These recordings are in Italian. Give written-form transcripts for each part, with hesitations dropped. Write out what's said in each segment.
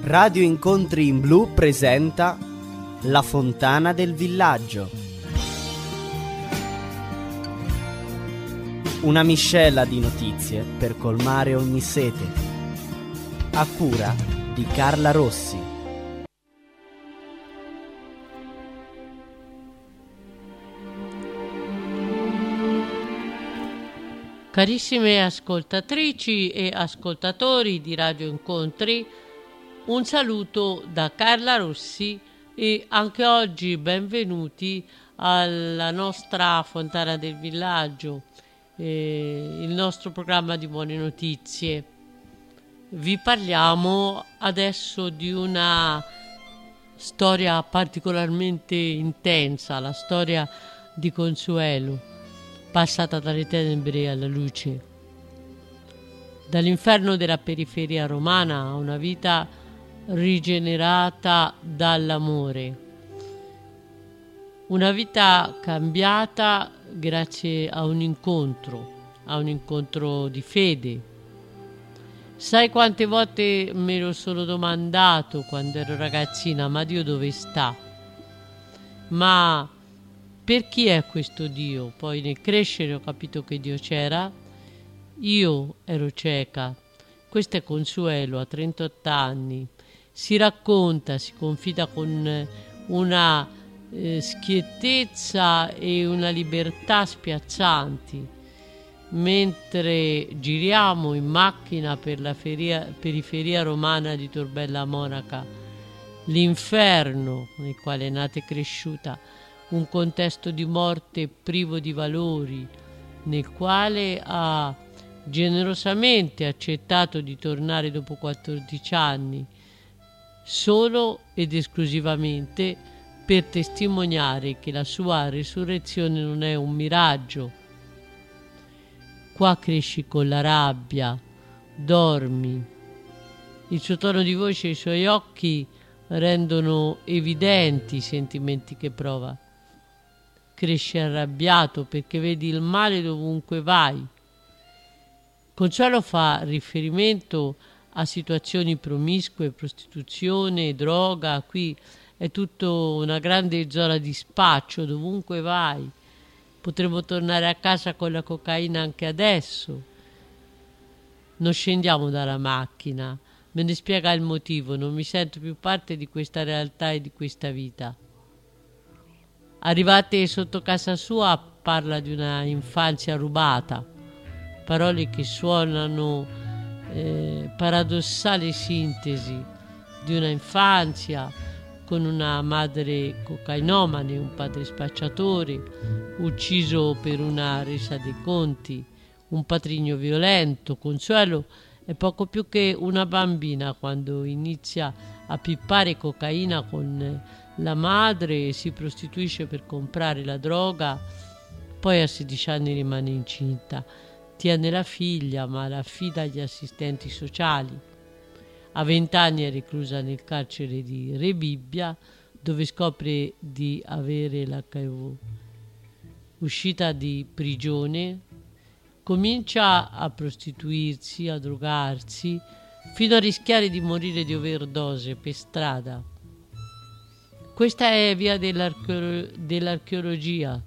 Radio Incontri in Blu presenta La fontana del villaggio. Una miscela di notizie per colmare ogni sete. A cura di Carla Rossi. Carissime ascoltatrici e ascoltatori di Radio Incontri, un saluto da Carla Rossi e anche oggi benvenuti alla nostra Fontana del Villaggio, il nostro programma di buone notizie. Vi parliamo adesso di una storia particolarmente intensa, la storia di Consuelo, passata dalle tenebre alla luce. Dall'inferno della periferia romana a una vita rigenerata dall'amore. Una vita cambiata grazie a un incontro di fede. Sai quante volte me lo sono domandato quando ero ragazzina, ma Dio dove sta? Ma per chi è questo Dio? Poi nel crescere ho capito che Dio c'era. Io ero cieca. Questo è Consuelo, ha 38 anni. Si racconta, si confida con una schiettezza e una libertà spiazzanti. Mentre giriamo in macchina per la periferia romana di Tor Bella Monaca, l'inferno nel quale è nata e cresciuta, un contesto di morte privo di valori, nel quale ha generosamente accettato di tornare dopo 14 anni, solo ed esclusivamente per testimoniare che la sua risurrezione non è un miraggio. Qua cresci con la rabbia, dormi. Il suo tono di voce e i suoi occhi rendono evidenti i sentimenti che prova. Cresci arrabbiato perché vedi il male dovunque vai. Consuelo fa riferimento a situazioni promiscue, prostituzione, droga. Qui è tutto una grande zona di spaccio, dovunque vai. Potremmo tornare a casa con la cocaina anche adesso. Non scendiamo dalla macchina, me ne spiega il motivo, non mi sento più parte di questa realtà e di questa vita. Arrivate sotto casa sua parla di una infanzia rubata, parole che suonano paradossale sintesi di una infanzia con una madre cocainomane, un padre spacciatore, ucciso per una resa dei conti, un patrigno violento. Consuelo è poco più che una bambina quando inizia a pippare cocaina con la madre e si prostituisce per comprare la droga. Poi a 16 anni rimane incinta. Tiene la figlia, ma la affida agli assistenti sociali. A 20 anni è reclusa nel carcere di Rebibbia, dove scopre di avere l'HIV. Uscita di prigione, comincia a prostituirsi, a drogarsi, fino a rischiare di morire di overdose per strada. Questa è via dell'archeologia.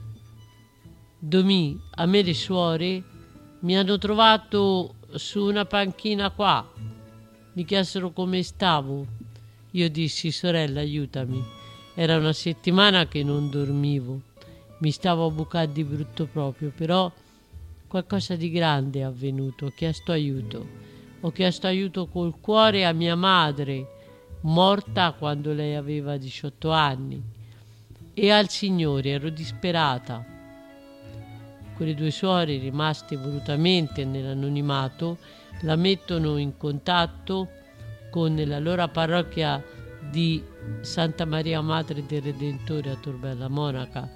Domì, a me le suore mi hanno trovato su una panchina qua. Mi chiesero come stavo. Io dissi: sorella, aiutami. Era una settimana che non dormivo. Mi stavo a bucare di brutto proprio, però qualcosa di grande è avvenuto. Ho chiesto aiuto. Ho chiesto aiuto col cuore a mia madre, morta quando lei aveva 18 anni, e al Signore. Ero disperata. Quelle due suore, rimaste volutamente nell'anonimato, la mettono in contatto con la loro parrocchia di Santa Maria Madre del Redentore a Tor Bella Monaca,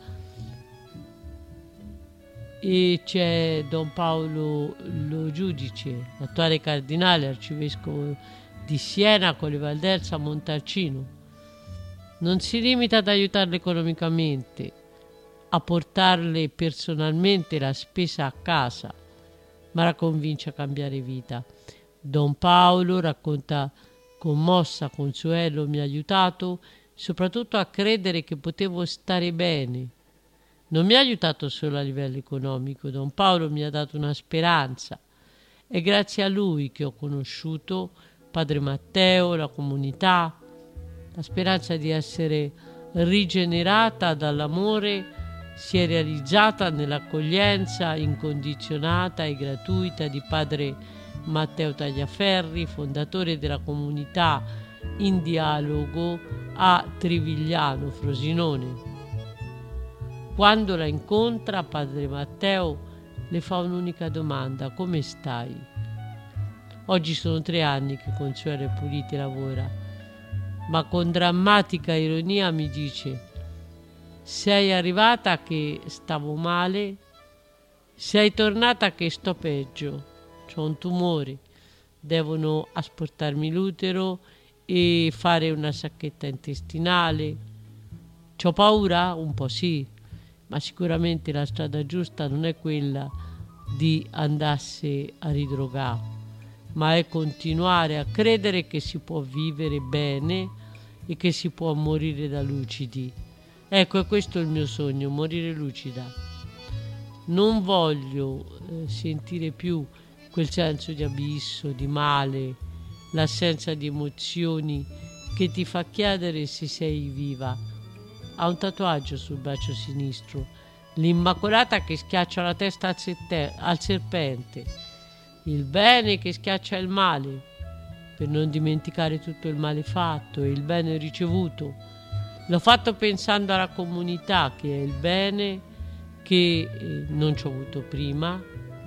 e c'è Don Paolo Lo Giudice, l'attuale cardinale arcivescovo di Siena, Colle Valdelsa, Montalcino. Non si limita ad aiutarle economicamente, a portarle personalmente la spesa a casa, ma la convince a cambiare vita. Don Paolo racconta Commossa, Consuelo mi ha aiutato soprattutto a credere che potevo stare bene. Non mi ha aiutato solo a livello economico, Don Paolo mi ha dato una speranza. È grazie a lui che ho conosciuto Padre Matteo, la comunità, la speranza di essere rigenerata dall'amore si è realizzata nell'accoglienza incondizionata e gratuita di Padre Matteo Tagliaferri, fondatore della comunità In Dialogo a Trivigliano, Frosinone. Quando la incontra, Padre Matteo le fa un'unica domanda: come stai? Oggi sono 3 anni che Consuelo Puliti lavora, ma con drammatica ironia mi dice: sei arrivata che stavo male, sei tornata che sto peggio, c'ho un tumore, devono asportarmi l'utero e fare una sacchetta intestinale. C'ho paura? Un po' sì, ma sicuramente la strada giusta non è quella di andarsi a ridrogare, ma è continuare a credere che si può vivere bene e che si può morire da lucidi. Ecco, è questo il mio sogno, morire lucida. Non voglio sentire più quel senso di abisso, di male, l'assenza di emozioni che ti fa chiedere se sei viva. Ha un tatuaggio sul braccio sinistro, l'Immacolata che schiaccia la testa al serpente, il bene che schiaccia il male, per non dimenticare tutto il male fatto e il bene ricevuto. L'ho fatto pensando alla comunità, che è il bene che non ci ho avuto prima,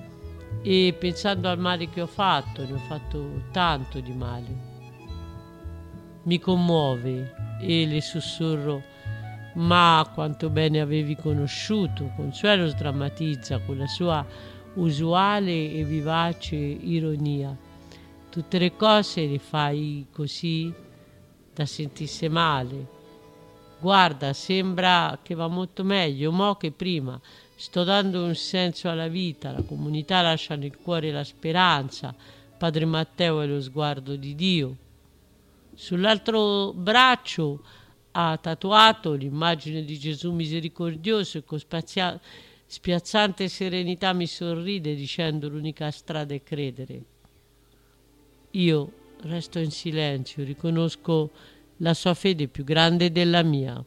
e pensando al male che ho fatto, ne ho fatto tanto di male. Mi commuove e le sussurro: ma quanto bene avevi conosciuto. Consuelo sdrammatizza con la sua usuale e vivace ironia. Tutte le cose le fai così da sentirsi male. Guarda, sembra che va molto meglio mo che prima. Sto dando un senso alla vita, la comunità lascia nel cuore la speranza, Padre Matteo è lo sguardo di Dio. Sull'altro braccio ha tatuato l'immagine di Gesù misericordioso e con spiazzante serenità mi sorride dicendo: l'unica strada è credere. Io resto in silenzio, riconosco la sua fede più grande della mia.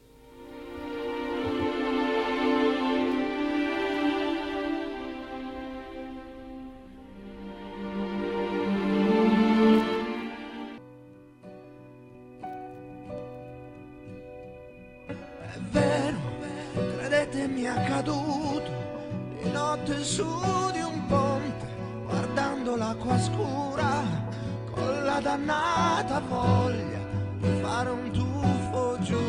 È vero, credetemi, è accaduto di notte su di un ponte, guardando l'acqua scura, con la dannata voglia di fare un tuffo giù.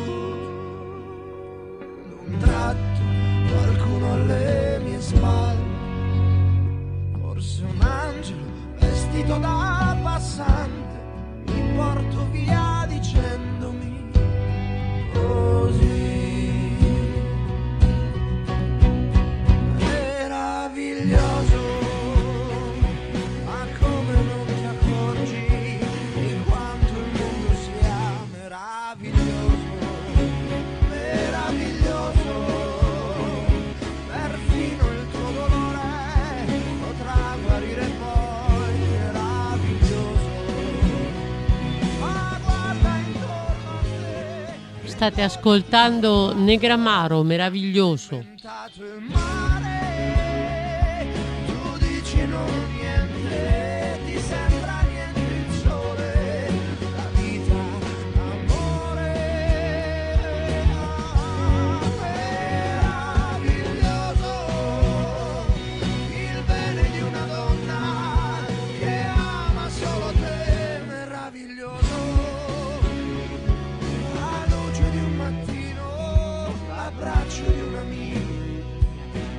D'un tratto qualcuno alle mie spalle, forse un angelo vestito da passante, mi porto via dicendomi così. Meraviglioso, ma come non ti accorgi di quanto il mondo sia meraviglioso, meraviglioso, perfino il tuo dolore potrà guarire poi, meraviglioso, ma guarda intorno a te. State ascoltando Negramaro, meraviglioso. Diventato il mare, tu dici non niente, ti sembra niente il sole, la vita, l'amore, meraviglioso, il bene di una donna che ama solo te, meraviglioso, la luce di un mattino, l'abbraccio di un amico,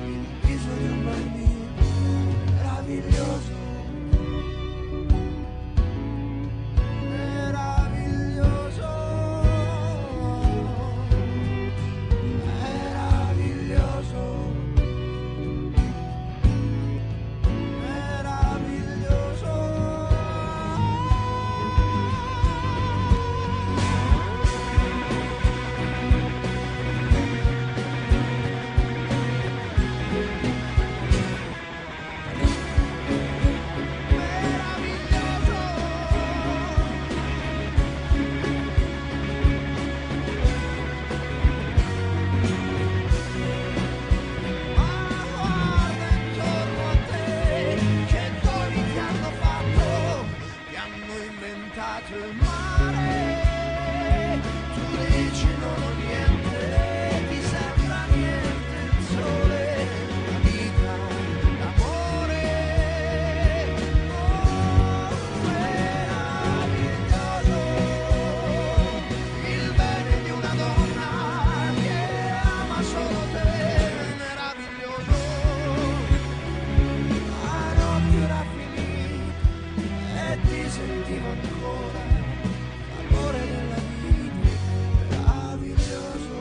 vivo ancora, l'amore della vita meraviglioso,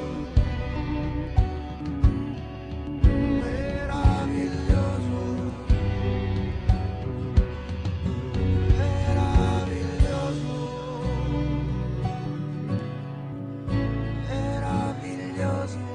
meraviglioso, meraviglioso, meraviglioso, meraviglioso.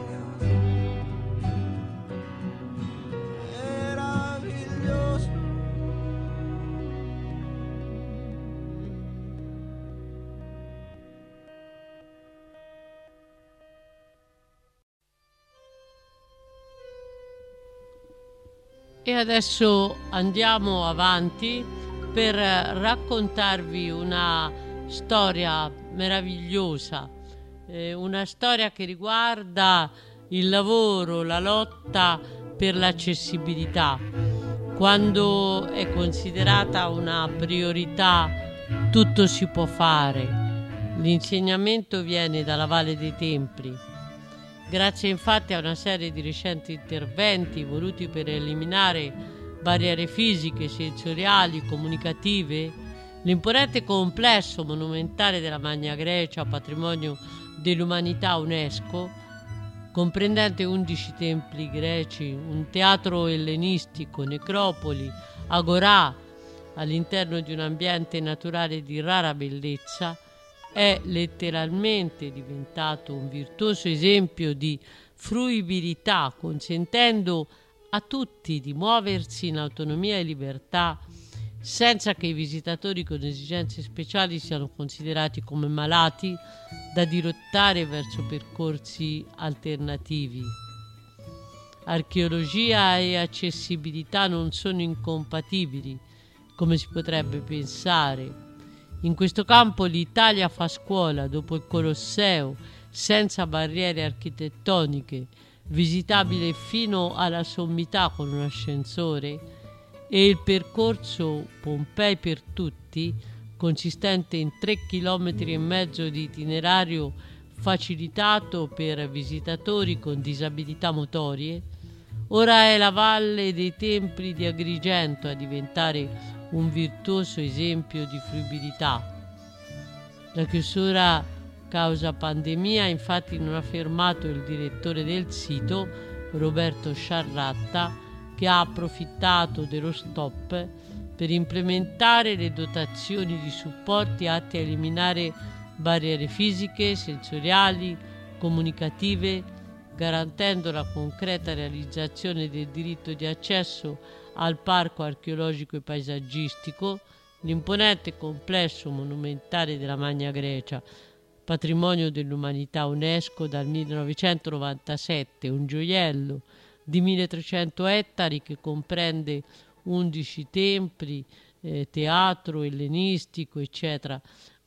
E adesso andiamo avanti per raccontarvi una storia meravigliosa, una storia che riguarda il lavoro, la lotta per l'accessibilità. Quando è considerata una priorità, tutto si può fare. L'insegnamento viene dalla Valle dei Templi. Grazie infatti a una serie di recenti interventi voluti per eliminare barriere fisiche, sensoriali, comunicative, l'imponente complesso monumentale della Magna Grecia, patrimonio dell'umanità UNESCO, comprendente 11 templi greci, un teatro ellenistico, necropoli, agorà all'interno di un ambiente naturale di rara bellezza, è letteralmente diventato un virtuoso esempio di fruibilità, consentendo a tutti di muoversi in autonomia e libertà senza che i visitatori con esigenze speciali siano considerati come malati da dirottare verso percorsi alternativi. Archeologia e accessibilità non sono incompatibili, come si potrebbe pensare. In questo campo l'Italia fa scuola dopo il Colosseo, senza barriere architettoniche, visitabile fino alla sommità con un ascensore, e il percorso Pompei per tutti, consistente in 3,5 km di itinerario facilitato per visitatori con disabilità motorie. Ora è la Valle dei Templi di Agrigento a diventare un virtuoso esempio di fruibilità. La chiusura causa pandemia infatti non ha fermato il direttore del sito, Roberto Sciarratta, che ha approfittato dello stop per implementare le dotazioni di supporti atti a eliminare barriere fisiche, sensoriali, comunicative, garantendo la concreta realizzazione del diritto di accesso al parco archeologico e paesaggistico, l'imponente complesso monumentale della Magna Grecia, patrimonio dell'umanità UNESCO dal 1997, un gioiello di 1300 ettari che comprende 11 templi, teatro ellenistico, eccetera,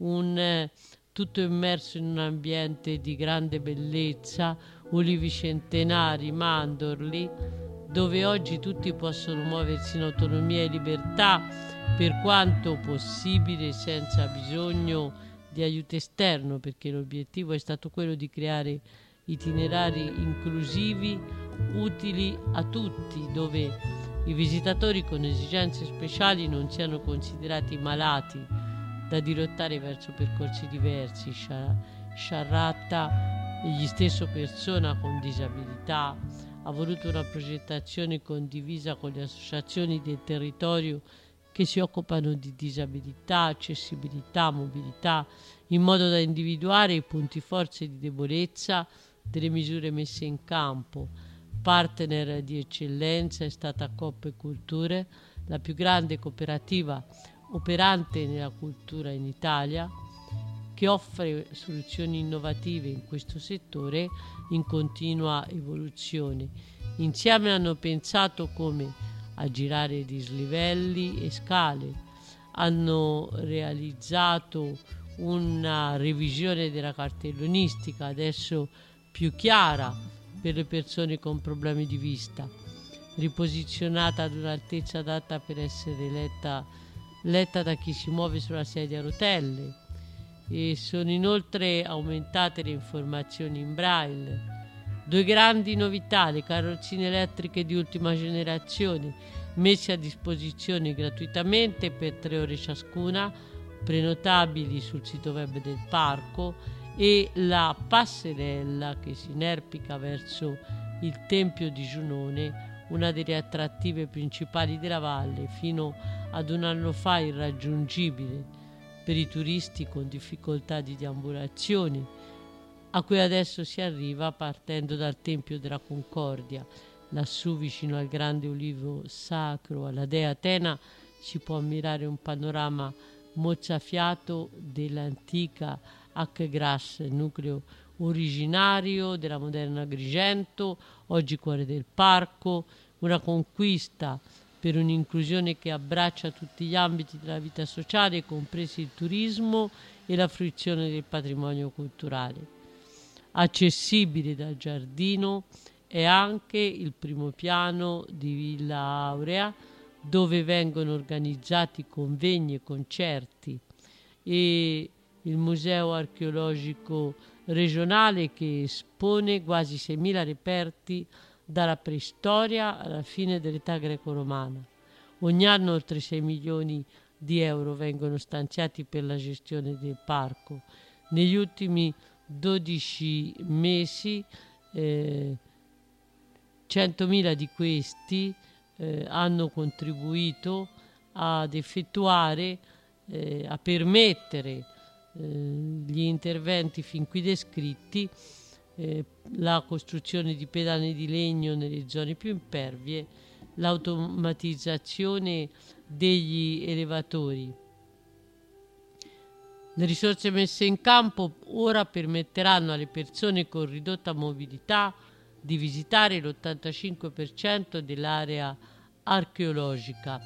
tutto immerso in un ambiente di grande bellezza, ulivi centenari, mandorli, dove oggi tutti possono muoversi in autonomia e libertà per quanto possibile senza bisogno di aiuto esterno, perché l'obiettivo è stato quello di creare itinerari inclusivi utili a tutti, dove i visitatori con esigenze speciali non siano considerati malati da dirottare verso percorsi diversi. Sciarratta, egli stesso persona con disabilità, ha voluto una progettazione condivisa con le associazioni del territorio che si occupano di disabilità, accessibilità, mobilità, in modo da individuare i punti forza e di debolezza delle misure messe in campo. Partner di eccellenza è stata Coop Culture, la più grande cooperativa operante nella cultura in Italia, che offre soluzioni innovative in questo settore in continua evoluzione. Insieme hanno pensato come aggirare dislivelli e scale, hanno realizzato una revisione della cartellonistica adesso più chiara per le persone con problemi di vista, riposizionata ad un'altezza adatta per essere letta da chi si muove sulla sedia a rotelle, e sono inoltre aumentate le informazioni in braille. 2 grandi novità: le carrozzine elettriche di ultima generazione messe a disposizione gratuitamente per 3 ore ciascuna, prenotabili sul sito web del parco, e la passerella che si inerpica verso il Tempio di Giunone, una delle attrattive principali della valle, fino ad un anno fa irraggiungibile per i turisti con difficoltà di deambulazione, a cui adesso si arriva partendo dal Tempio della Concordia. Lassù, vicino al grande ulivo sacro alla dea Atena, si può ammirare un panorama mozzafiato dell'antica Accegras, nucleo originario della moderna Agrigento, oggi cuore del parco, una conquista per un'inclusione che abbraccia tutti gli ambiti della vita sociale, compresi il turismo e la fruizione del patrimonio culturale. Accessibile dal giardino è anche il primo piano di Villa Aurea, dove vengono organizzati convegni e concerti, e il Museo Archeologico Regionale, che espone quasi 6.000 reperti dalla preistoria alla fine dell'età greco-romana. Ogni anno oltre 6 milioni di euro vengono stanziati per la gestione del parco. Negli ultimi 12 mesi 100.000 di questi hanno contribuito ad effettuare, a permettere gli interventi fin qui descritti, la costruzione di pedane di legno nelle zone più impervie, l'automatizzazione degli elevatori. Le risorse messe in campo ora permetteranno alle persone con ridotta mobilità di visitare l'85% dell'area archeologica,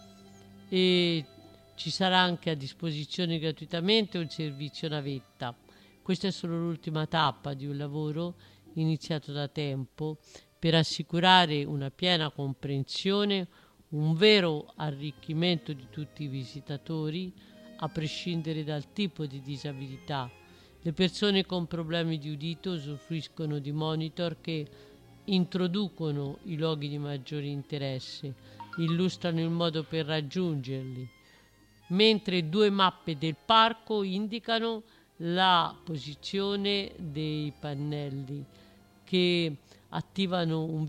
e ci sarà anche a disposizione gratuitamente un servizio navetta. Questa è solo l'ultima tappa di un lavoro iniziato da tempo per assicurare una piena comprensione, un vero arricchimento di tutti i visitatori, a prescindere dal tipo di disabilità. Le persone con problemi di udito usufruiscono di monitor che introducono i luoghi di maggiore interesse, illustrano il modo per raggiungerli, mentre 2 mappe del parco indicano la posizione dei pannelli che attivano un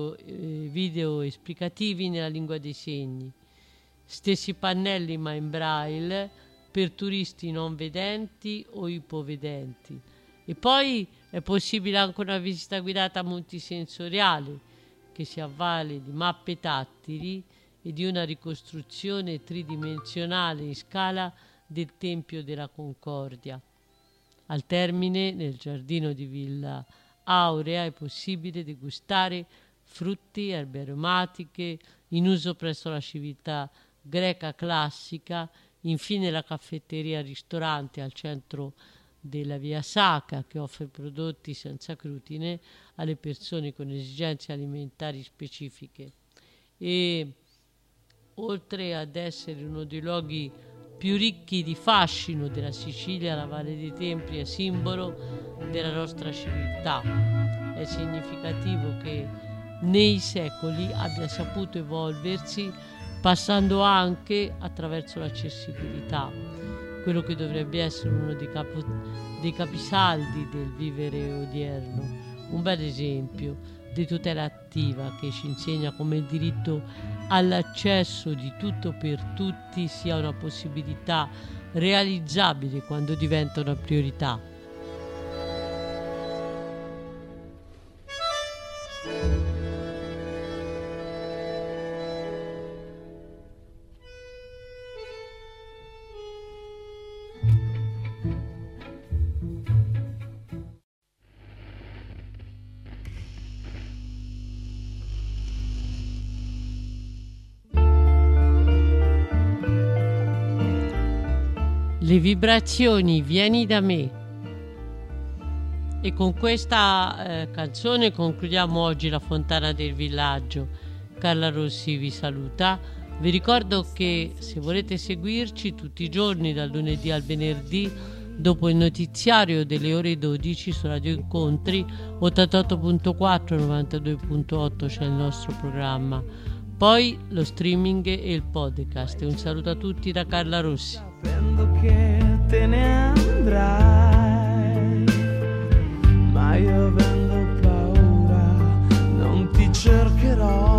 video esplicativi nella lingua dei segni. Stessi pannelli ma in braille per turisti non vedenti o ipovedenti. E poi è possibile anche una visita guidata multisensoriale che si avvale di mappe tattili e di una ricostruzione tridimensionale in scala del Tempio della Concordia. Al termine, nel giardino di Villa Aurea, è possibile degustare frutti, erbe aromatiche in uso presso la civiltà greca classica, infine la caffetteria-ristorante al centro della Via Sacra, che offre prodotti senza glutine alle persone con esigenze alimentari specifiche. E oltre ad essere uno dei luoghi più ricchi di fascino della Sicilia, la Valle dei Templi è simbolo della nostra civiltà. È significativo che nei secoli abbia saputo evolversi, passando anche attraverso l'accessibilità, quello che dovrebbe essere uno dei capisaldi del vivere odierno. Un bel esempio di tutela attiva che ci insegna come il diritto all'accesso di tutto per tutti sia una possibilità realizzabile quando diventa una priorità. Le vibrazioni, vieni da me. E con questa canzone concludiamo oggi la Fontana del Villaggio. Carla Rossi vi saluta. Vi ricordo che se volete seguirci tutti i giorni dal lunedì al venerdì, dopo il notiziario delle ore 12 su Radio Incontri 88.4 92.8 c'è il nostro programma. poi lo streaming e il podcast. Un saluto a tutti da Carla Rossi. Sapendo che te ne andrai, ma io avendo paura non ti cercherò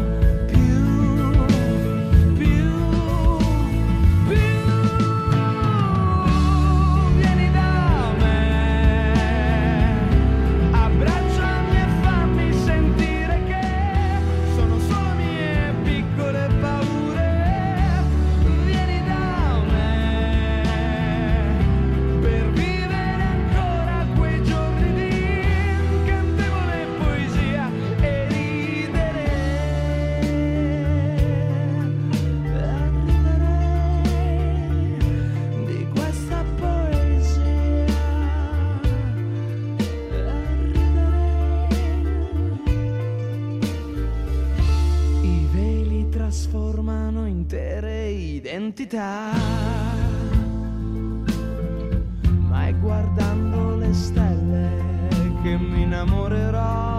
trasformano intere identità, ma è guardando le stelle che mi innamorerò.